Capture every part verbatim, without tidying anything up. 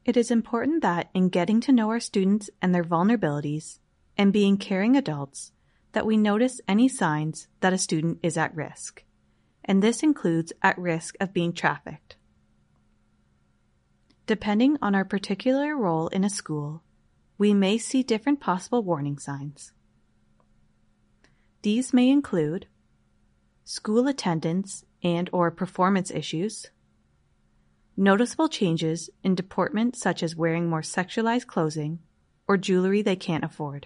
It is important that in getting to know our students and their vulnerabilities and being caring adults, that we notice any signs that a student is at risk, and this includes at risk of being trafficked. Depending on our particular role in a school, we may see different possible warning signs. These may include school attendance and or performance issues, noticeable changes in deportment such as wearing more sexualized clothing or jewelry they can't afford,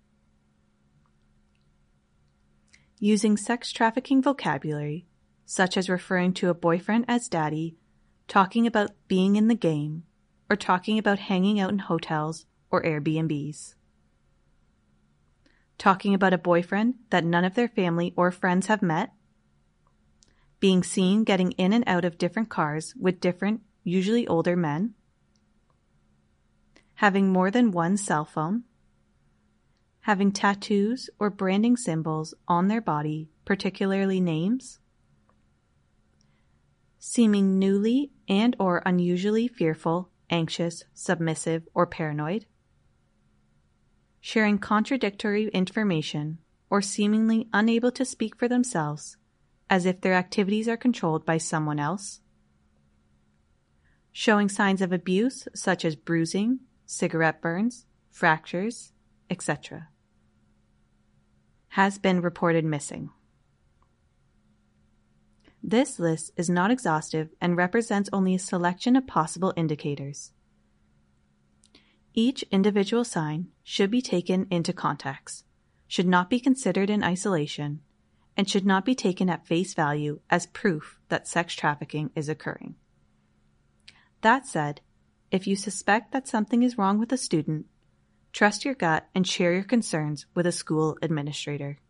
using sex trafficking vocabulary such as referring to a boyfriend as daddy, talking about being in the game, or talking about hanging out in hotels or Airbnbs, talking about a boyfriend that none of their family or friends have met, being seen getting in and out of different cars with different, usually older men, having more than one cell phone, having tattoos or branding symbols on their body, particularly names, seeming newly and or unusually fearful, anxious, submissive, or paranoid, sharing contradictory information or seemingly unable to speak for themselves as if their activities are controlled by someone else, showing signs of abuse such as bruising, cigarette burns, fractures, et cetera, has been reported missing. This list is not exhaustive and represents only a selection of possible indicators. Each individual sign should be taken into context, should not be considered in isolation, and should not be taken at face value as proof that sex trafficking is occurring. That said, if you suspect that something is wrong with a student, trust your gut and share your concerns with a school administrator.